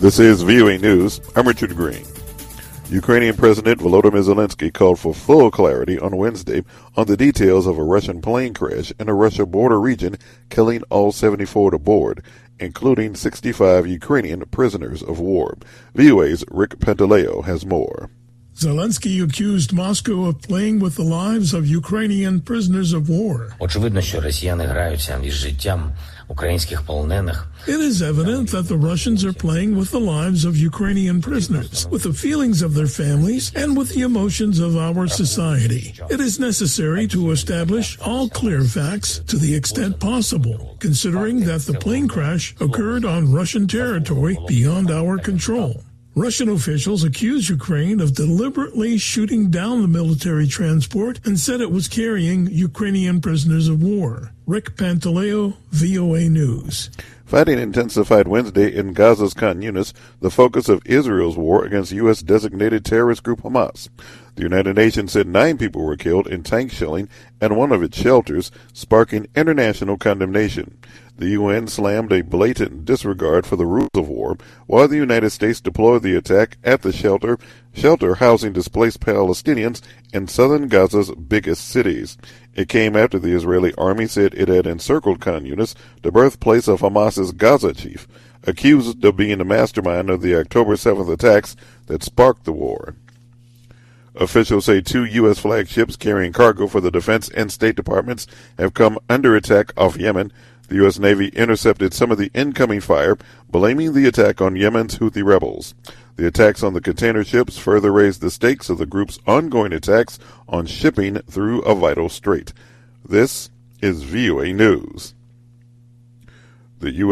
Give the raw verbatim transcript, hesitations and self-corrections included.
This is V O A News. I'm Richard Green. Ukrainian President Volodymyr Zelensky called for full clarity on Wednesday on the details of a Russian plane crash in a Russia border region, killing all seventy-four aboard, including sixty-five Ukrainian prisoners of war. V O A's Rick Pantaleo has more. Zelensky accused Moscow of playing with the lives of Ukrainian prisoners of war. Очевидно, що росіяни граються із життям українських полонених. It is evident that the Russians are playing with the lives of Ukrainian prisoners, with the feelings of their families, and with the emotions of our society. It is necessary to establish all clear facts to the extent possible, considering that the plane crash occurred on Russian territory beyond our control. Russian officials accused Ukraine of deliberately shooting down the military transport and said it was carrying Ukrainian prisoners of war. Rick Pantaleo, V O A News. Fighting intensified Wednesday in Gaza's Khan Yunis, the focus of Israel's war against U S-designated terrorist group Hamas. The United Nations said nine people were killed in tank shelling at one of its shelters, sparking international condemnation. The U N slammed a blatant disregard for the rules of war, while the United States deployed the attack at the shelter, shelter housing displaced Palestinians in southern Gaza's biggest cities. It came after the Israeli army said it had encircled Khan Yunis, the birthplace of Hamas's Gaza chief, accused of being the mastermind of the October seventh attacks that sparked the war. Officials say two U S flagships carrying cargo for the Defense and State Departments have come under attack off Yemen. The U S Navy intercepted some of the incoming fire, blaming the attack on Yemen's Houthi rebels. The attacks on the container ships further raised the stakes of the group's ongoing attacks on shipping through a vital strait. This is V O A News. The U S